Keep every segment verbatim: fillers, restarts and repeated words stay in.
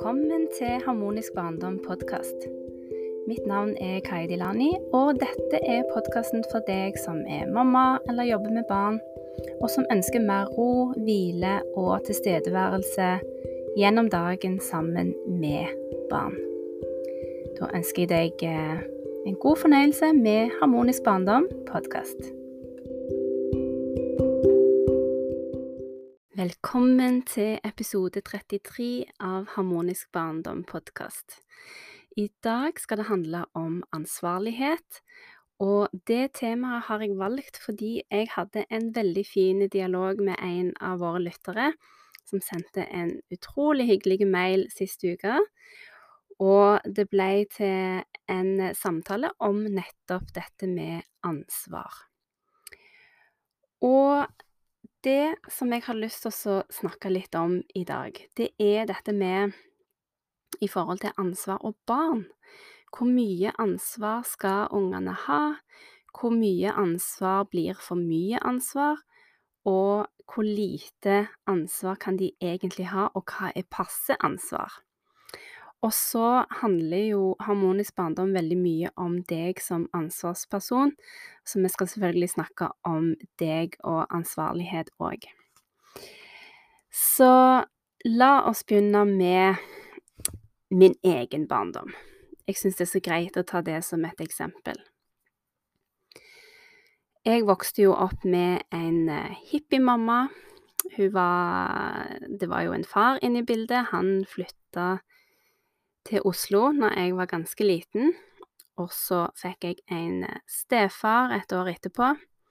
Velkommen til Harmonisk Barndom podcast. Mitt navn er Kai Dilani, og dette er podcasten for deg som er mamma eller jobber med barn, og som ønsker mer ro, hvile og tilstedeværelse gjennom dagen sammen med barn. Da ønsker jeg deg en god fornøyelse med Harmonisk Barndom podcast. Velkommen til episode trettitre av Harmonisk Barndom podcast. I dag skal det handle om ansvarlighet, og det temaet har jeg valgt fordi jeg hadde en veldig fin dialog med en av våre lyttere, som sendte en utrolig hyggelig mail siste uke, og det ble til en samtale om nettopp dette med ansvar. Og det som jeg har lyst til å snakke litt om i dag, det er dette med i forhold til ansvar og barn. Hvor mye ansvar skal ungene ha? Hvor mye ansvar blir for mye ansvar? Og hvor lite ansvar kan de egentlig ha, og hva er passe ansvar? Og så handler jo Harmonisk Barndom veldig mye om deg som ansvarsperson, så vi skal selvfølgelig snakke om deg og ansvarlighet også. Så la oss begynne med min egen barndom. Jeg synes det er så greit å ta det som et eksempel. Jeg vokste jo opp med en hippie-mamma. Hun var, det var jo en far inne i bildet. Han flyttet til Oslo når jeg var ganske liten, og så fikk jeg en stefar et år etterpå.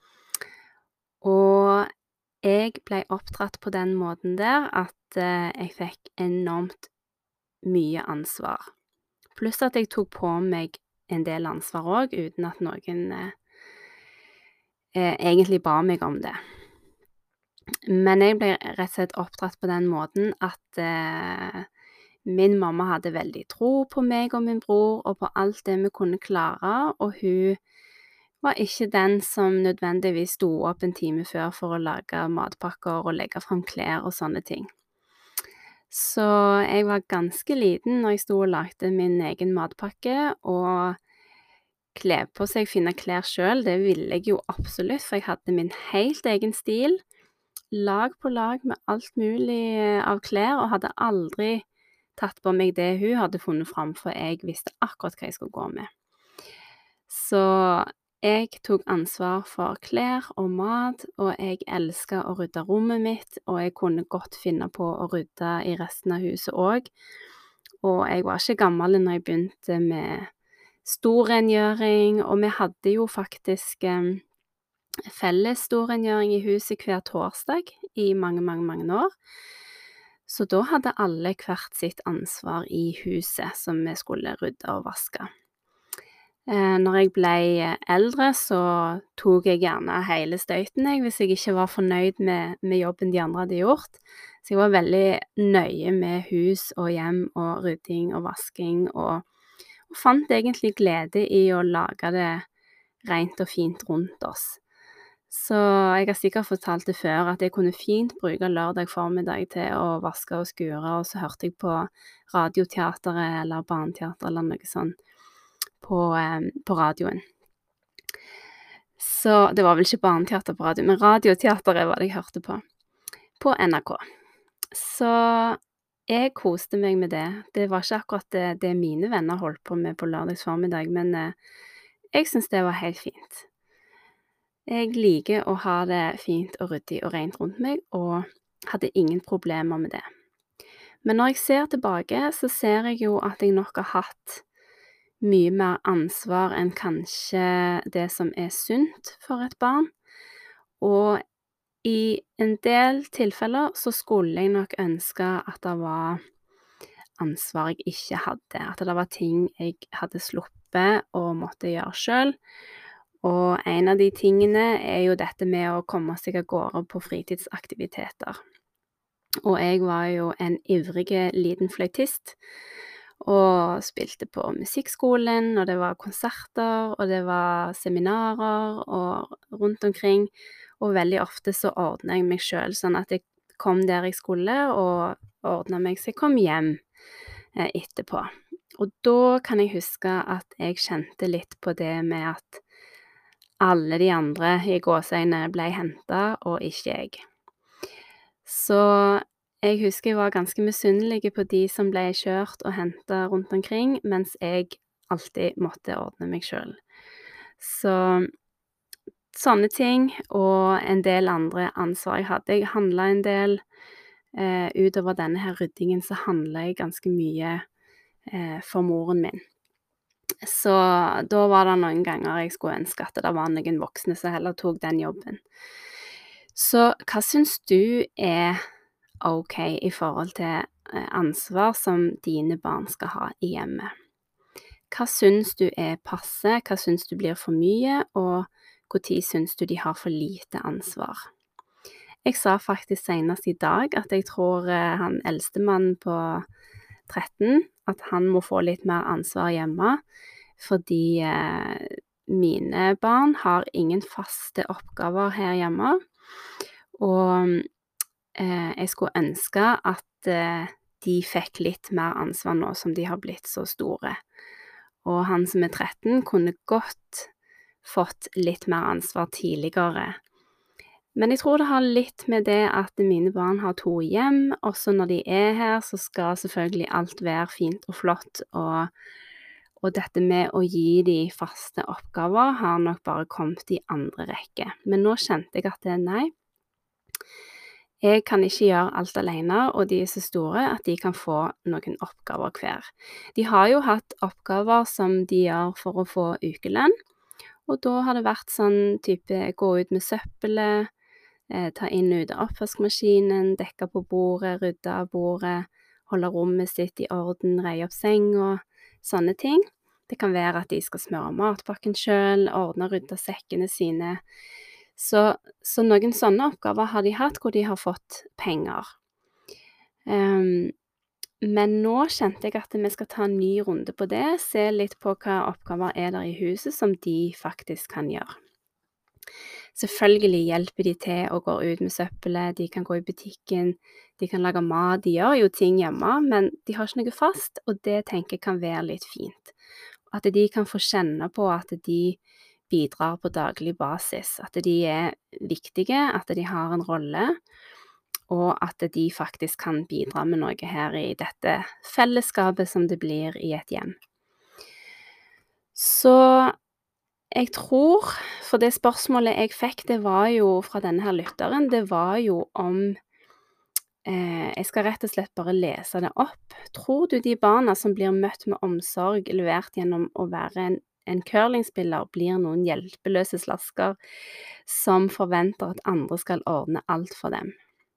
Og jeg ble oppdratt på den måten der at eh, jeg fikk enormt mye ansvar. Pluss at jeg tok på meg en del ansvar også, uten at noen eh, eh, egentlig ba meg om det. Men jeg ble rett og slett oppdratt på den måten at eh, min mamma hadde veldig tro på meg og min bror, og på alt det vi kunne klare, og hun var ikke den som nødvendigvis sto opp en time før for å lage matpakker og legge frem klær og sånne ting. Så jeg var ganske liten når jeg sto og lagde min egen matpakke, og kle på seg, finne klær selv, det ville jeg jo absolutt, for jeg hadde min helt egen stil, lag på lag med alt mulig av klær, og hadde aldri tatt på meg det hun hadde funnet frem, for jeg visste akkurat hva jeg skulle gå med. Så jeg tok ansvar for klær og mat, og jeg elsket å rydde rommet mitt, og jeg kunne godt finne på å rydde i resten av huset også. Og jeg var ikke gammel når jeg begynte med storrengjøring, og vi hadde jo faktisk eh, felles storrengjøring i huset hver torsdag i mange, mange, mange år. Så da hadde alle hvert sitt ansvar i huset som vi skulle rydde og vaske. Eh, når jeg ble eldre, så tok jeg gjerne hele støyten, jeg, hvis jeg ikke var fornøyd med, med jobben de andre hadde gjort. Så jeg var veldig nøye med hus og hjem og rydding og vasking, og, og fant egentlig glede i å lage det rent og fint rundt oss. Så jeg har sikkert fortalt det før, at jeg kunne fint bruke lørdag formiddag til å vaske og skure, og så hørte jeg på radioteateret eller barneteater eller noe sånt på, eh, på radioen. Så det var vel ikke barneteater på radio, men radioteateret var det jeg hørte på, på N R K. Så jeg koste meg med det. Det var ikke akkurat det, det mine venner holdt på med på lørdags formiddag, men eh, jeg synes det var helt fint. Jeg liker å ha det fint og ryddig og rent rundt meg, og hadde ingen problemer med det. Men når jeg ser tilbake, så ser jeg jo at jeg nok har hatt mye mer ansvar enn kanskje det som er sunt for et barn. Og i en del tilfeller så skulle jeg nok ønske at det var ansvar jeg ikke hadde, at det var ting jeg hadde sluppet og måtte gjøre selv. Og en av de tingene er jo dette med å komme seg av gårde på fritidsaktiviteter. Og jeg var jo en ivrig liten fløytist, og spilte på musikkskolen, og det var konserter, og det var seminarer og rundt omkring. Og veldig ofte så ordnet jeg meg selv, sånn at jeg kom der jeg skulle, og ordnet meg så jeg kom hjem. eh, etterpå. Og da kan jeg huske at jeg kjente litt på det med at alle de andre i gåseøyne ble hentet, og ikke jeg. Så jeg husker jeg var ganske misunnelig på de som ble kjørt og hentet rundt omkring, mens jeg alltid måtte ordne meg selv. Så sånne ting, og en del andre ansvar jeg hadde. Jeg handlet en del. Eh, utover denne her ryddingen så handlet jeg ganske mye eh, for moren min. Så da var det noen ganger jeg skulle ønske at det var noen voksne som heller tok den jobben. Så hva synes du er ok i forhold til eh, ansvar som dine barn skal ha i hjemmet? Hva synes du er passe, hva synes du blir for mye, og hvor tid synes du de har for lite ansvar? Jeg sa faktisk senest i dag at jeg tror eh, han eldste mannen på tretten, at han må få litt mer ansvar hjemme, fordi eh, mine barn har ingen faste oppgaver her hjemme, og eh, jeg skulle ønske at eh, de fikk litt mer ansvar nå som de har blitt så store. Og han som er tretten kunne godt fått litt mer ansvar tidligere. Men jeg tror det har litt med det at mine barn har to hjem, også når de er her, så skal selvfølgelig alt være fint og flott, og, og dette med å gi de faste oppgaver har nok bare kommet i andre rekke. Men nå kjente jeg at det er nei. Jeg kan ikke gjøre alt alene, og de er så store at de kan få noen oppgaver hver. De har jo hatt oppgaver som de gjør for å få ukelønn, og da har det vært sånn type gå ut med søppelet, eh, ta inn og ut av oppvaskmaskinen, dekke på bordet, rydde av bordet, holde rommet sitt i orden, reie opp seng og sånne ting. Det kan være at de skal smøre matpakken selv, ordne og rydde sekkene sine. Så, så noen sånne oppgaver har de hatt hvor de har fått penger. Um, men nå kjente jeg at vi skal ta en ny runde på det, se litt på hva oppgaver er der i huset som de faktisk kan gjøre. Selvfølgelig hjelper de til å gå ut med søppelet, de kan gå i butikken, de kan lage mat, de gjør jo ting hjemme, men de har ikke noe fast, og det tenker jeg kan være litt fint. At de kan få kjenne på at de bidrar på daglig basis, at de er viktige, at de har en rolle, og at de faktisk kan bidra med noe her i dette fellesskapet som det blir i et hjem. Så jeg tror, for det spørsmålet jeg fikk, det var jo fra denne her lytteren, det var jo om, eh, jeg skal rett og slett bare lese det opp. Tror du de barna som blir møtt med omsorg levert gjennom å være en En curlingspiller blir noen hjelpeløse slasker som forventer at andre skal ordne alt for dem.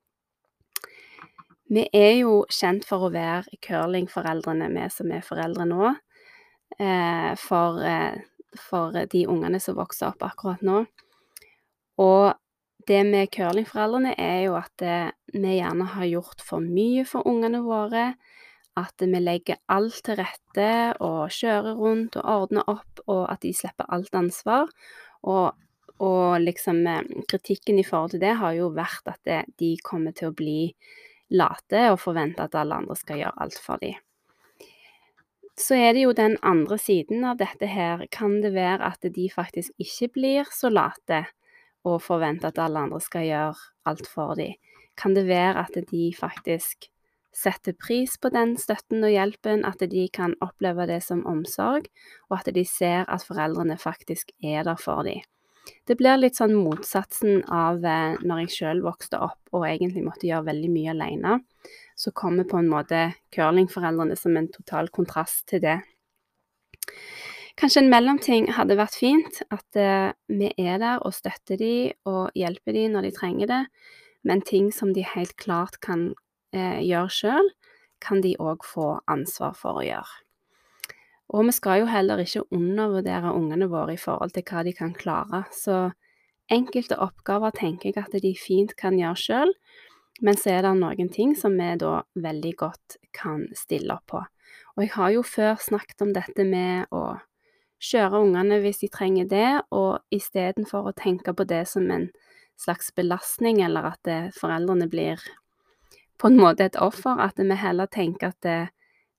Vi er jo kjent for å være curlingforeldrene, vi som er foreldre nå, eh, for, eh, for de ungene som vokser opp akkurat nå. Og det med curlingforeldrene er jo at eh, vi gjerne har gjort for mye for ungene våre, at vi legger alt til rette og kjører rundt og ordner opp, og at de slipper alt ansvar. Og, og liksom kritikken i forhold til det har jo vært at det, de kommer til å bli late og forvente at alle andre skal gjøre alt for dem. Så er det jo den andre siden av dette her. Kan det være at de faktisk ikke blir så late og forventer at alle andre skal gjøre alt for dem? Kan det være at de faktisk setter pris på den støtten og hjelpen, at de kan oppleve det som omsorg, og at de ser at foreldrene faktisk er der for dem. Det blir litt sånn motsatsen av eh, når jeg selv vokste opp og egentlig måtte gjøre veldig mye alene, så kommer på en måte curlingforeldrene som en total kontrast til det. Kanskje en mellomting hadde vært fint, at eh, vi er der og støtter de og hjelper de når de trenger det, men ting som de helt klart kan Eh, gjør selv, kan de også få ansvar for å gjøre. Og vi skal jo heller ikke undervurdere ungene våre i forhold til hva de kan klare, så enkelte oppgaver tenker jeg at de fint kan gjøre selv, men så er det noen ting som vi da veldig godt kan stille opp på. Og jeg har jo før snakket om dette med å kjøre ungene hvis de trenger det, og i stedet for å tenke på det som en slags belastning, eller at foreldrene blir på en måte et offer, at vi heller tenker at det,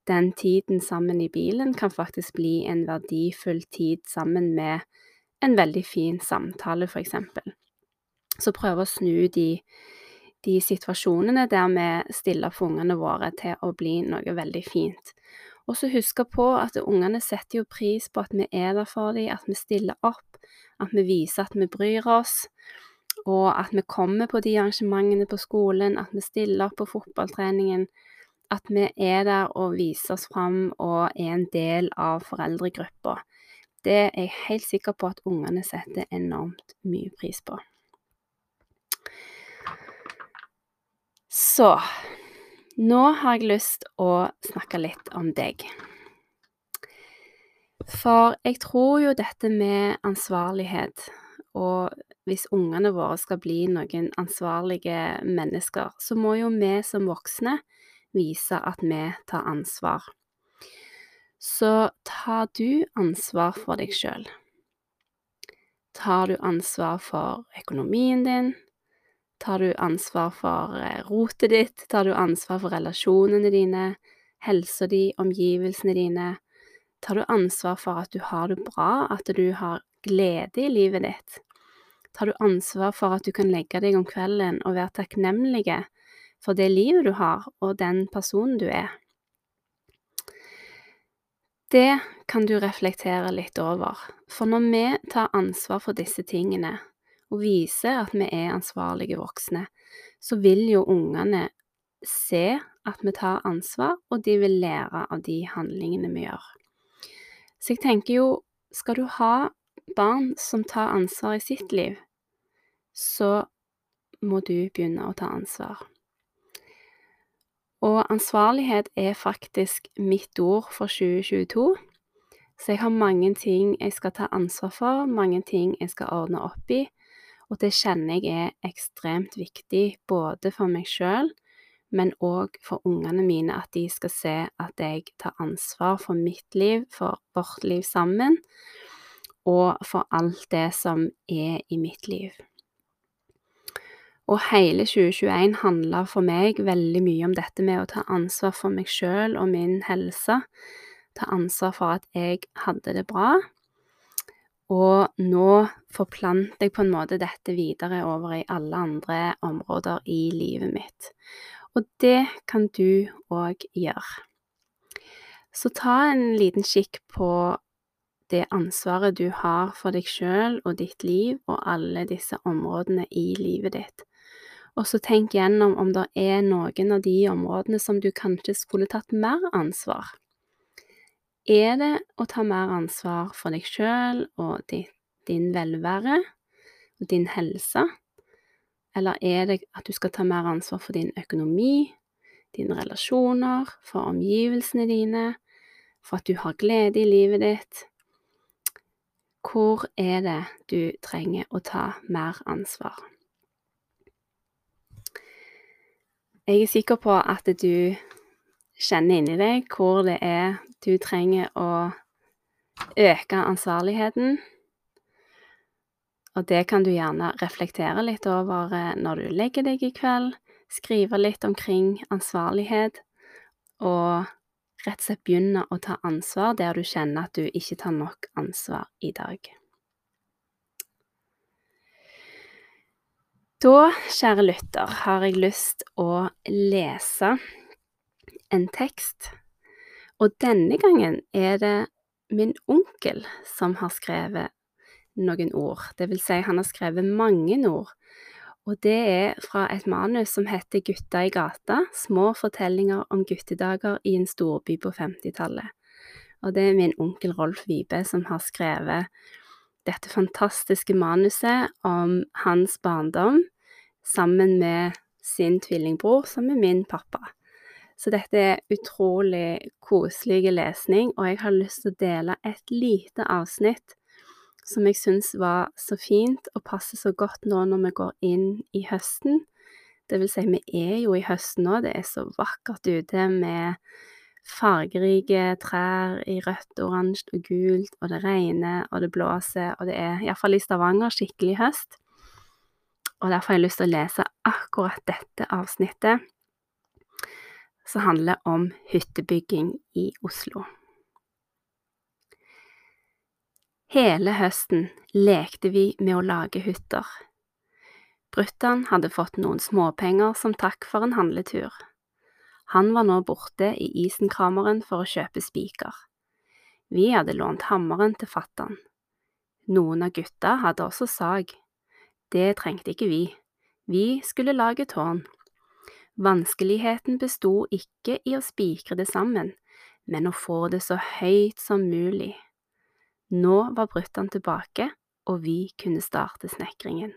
den tiden sammen i bilen kan faktisk bli en verdifull tid sammen med en veldig fin samtale, for eksempel. Så prøve å snu de, de situasjonene der vi stiller for ungene våre til å bli noe veldig fint. Og så huske på at ungene setter jo pris på at vi er der for dem, at vi stiller opp, at vi viser at vi bryr oss, og at vi kommer på de arrangementene på skolen, at vi stiller opp på fotballtreningen, at vi er der og viser oss fram og er en del av foreldregruppa. Det er jeg helt sikker på at ungene setter enormt mye pris på. Så, nå har jeg lyst å snakke litt om deg. For jeg tror jo dette med ansvarlighet, og hvis ungene våre skal bli noen ansvarlige mennesker, så må jo vi som voksne vise at vi tar ansvar. Så tar du ansvar for deg selv? Tar du ansvar for økonomien din? Tar du ansvar for rotet ditt? Tar du ansvar for relasjonene dine, helsa di, omgivelsene dine? Tar du ansvar for at du har det bra, at du har glede i livet ditt? Tar du ansvar for at du kan legge deg om kvelden og være takknemlige for det livet du har og den personen du er? Det kan du reflektere litt over, for når vi tar ansvar for disse tingene, og viser at vi er ansvarlige voksne, så vil jo ungene se at vi tar ansvar, og de vil lære av de handlingene vi gjør. Så jeg tenker jo, skal du ha barn som tar ansvar i sitt liv, så må du begynne å ta ansvar. Og ansvarlighet er faktisk mitt ord for tjue tjueto, så jeg har mange ting jeg skal ta ansvar for, mange ting jeg skal ordne opp i, og det kjenner jeg er ekstremt viktig både for meg selv, men også for ungene mine, at de skal se at jeg tar ansvar for mitt liv, for vårt liv sammen, og for alt det som er i mitt liv. Og hele tjue tjueen handler for meg veldig mye om dette med å ta ansvar for meg selv og min helse, ta ansvar for at jeg hadde det bra, og nå forplanter jeg på en måte dette videre over i alle andre områder i livet mitt. Og det kan du også gjøre. Så ta en liten kikk på det ansvaret du har for deg selv og ditt liv og alle disse områdene i livet ditt. Og så tenk gjennom om det er noen av de områdene som du kanskje skulle tatt mer ansvar. Er det å ta mer ansvar for deg selv og din velvære og din helse? Eller er det at du skal ta mer ansvar for din økonomi, dine relasjoner, for omgivelsene dine, for at du har glede i livet ditt? Hvor er det du trenger å ta mer ansvar? Jeg er sikker på at du kjenner inni deg hvor det er du trenger å øke ansvarligheten, og det kan du gjerne reflektere litt over når du legger deg i kveld, skrive litt omkring ansvarlighet, og rett og slett begynne å ta ansvar der du kjenner at du ikke tar nok ansvar i dag. Da, kjære lytter, har jeg lyst å lese en tekst, og denne gangen er det min onkel som har skrevet noen ord. Det vil si, han har skrevet mange ord, og det er fra et manus som heter Gutta i gata, små fortellinger om guttedager i en storby på femtitallet. Og det er min onkel Rolf Vibe som har skrevet dette fantastiske manuset om hans barndom, sammen med sin tvillingbror, som er min pappa. Så dette er utrolig koselig lesning, og jeg har lyst til å dele et lite avsnitt som jeg synes var så fint og passer så godt nå når vi går inn i høsten. Det vil si, vi er jo i høsten nå, det er så vakkert ute med fargerike trær i rødt, oransje og gult, og det regner, og det blåser, og det er i hvert fall i Stavanger skikkelig høst. Og derfor har jeg lyst til å lese akkurat dette avsnittet, som handler om hyttebygging i Oslo. Hele høsten lekte vi med å lage hytter. Bruttan hadde fått noen småpenger som takk for en handletur. Han var nå borte i isenkrameren for å kjøpe spiker. Vi hadde lånt hammeren til fattan. Noen av gutta hadde også sag. Det trengte ikke vi. Vi skulle lage tårn. Vanskeligheten bestod ikke i å spikre det sammen, men å få det så høyt som mulig. Nå var Bruttan tilbake, og vi kunne starte snekringen.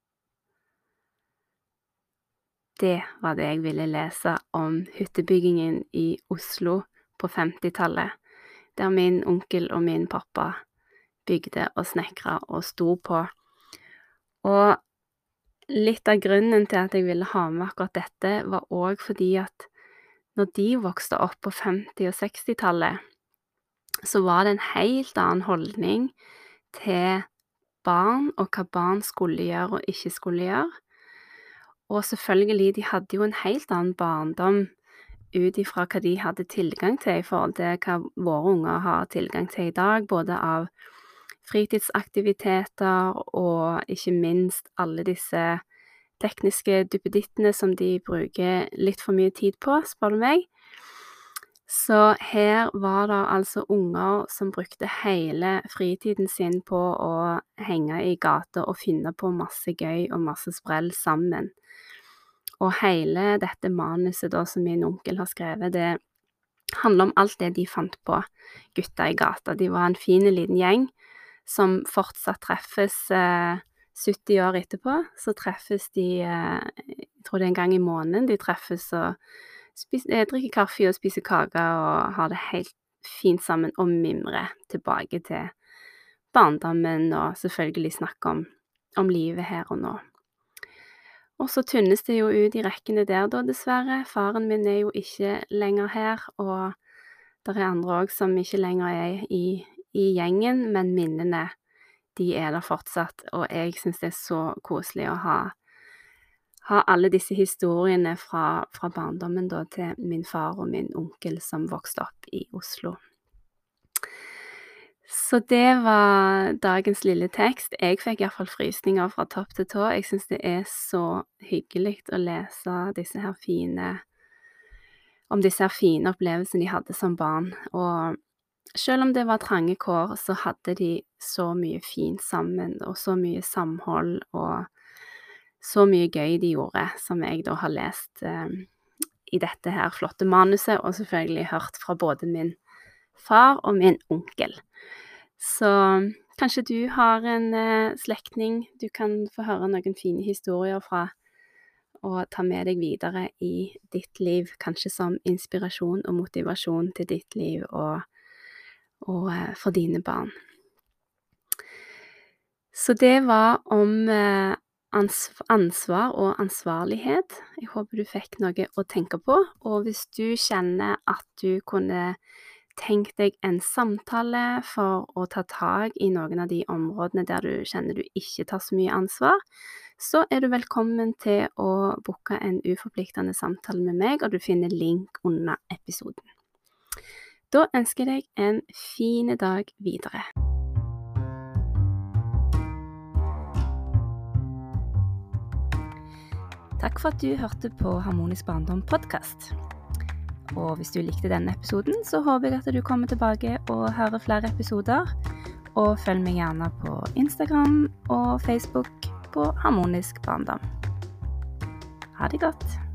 Det var det jeg ville lese om hyttebyggingen i Oslo på femtitallet, der min onkel og min pappa bygde og snekret og sto på. Og litt av grunnen til at jeg ville ha med akkurat dette, var også fordi at når de vokste opp på femti- og sekstitallet, så var det en helt annen holdning til barn og hva barn skulle gjøre og ikke skulle gjøre. Og selvfølgelig, de hadde jo en helt annen barndom ut ifra hva de hadde tilgang til i forhold til hva våre unger har tilgang til i dag, både av fritidsaktiviteter og ikke minst alle disse tekniske duppedittene som de bruker litt for mye tid på, spør du meg. Så her var det altså unger som brukte hele fritiden sin på å henge i gata og finne på masse gøy og masse sprell sammen. Og hele dette manuset da som min onkel har skrevet, det handler om alt det de fant på, gutta i gata. De var en fin liten gjeng som fortsatt treffes eh, sytti år etterpå. Så treffes de, eh, jeg tror det er en gang i måneden, de treffes og spis, eh, drikker kaffe og spiser kake og har det helt fint sammen og mimrer tilbake til barndommen og selvfølgelig snakke om, om livet her og nå. Og så tynnes det jo ut i rekkene der da, dessverre. Faren min er jo ikke lenger her, og det er andre også som ikke lenger er i, i gjengen, men minnene, de er der fortsatt, og jeg synes det er så koselig å ha, ha alle disse historiene fra, fra barndommen da, til min far og min onkel som vokste opp i Oslo. Så det var dagens lille tekst. Jeg fikk i hvert fall frysninger fra topp til tå. Jeg synes det er så hyggelig å lese disse her fine, om disse her fine opplevelsene de hadde som barn. Og selv om det var trange kår, så hadde de så mye fint sammen, og så mye samhold, og så mye gøy de gjorde, som jeg da har lest eh, i dette her flotte manuset, og selvfølgelig hørt fra både min far og min onkel. Så kanskje du har en eh, slektning du kan få høre noen fine historier fra og ta med deg videre i ditt liv, kanskje som inspirasjon og motivasjon til ditt liv og, og eh, for dine barn. Så det var om eh, ansv- ansvar og ansvarlighet. Jeg håper du fikk noe å tenke på, og hvis du kjenner at du kunne tenk deg en samtale for å ta tag i noen av de områdene der du kjenner du ikke tar så mye ansvar, så er du velkommen til å booke en uforpliktende samtale med meg, og du finner link under episoden. Da ønsker jeg deg en fin dag videre. Takk for at du hørte på Harmonisk Barndom podcast. Og hvis du likte denne episoden, så håper jeg at du kommer tilbake og hører flere episoder. Og følg meg gjerne på Instagram og Facebook på Harmonisk Barndom. Ha det godt!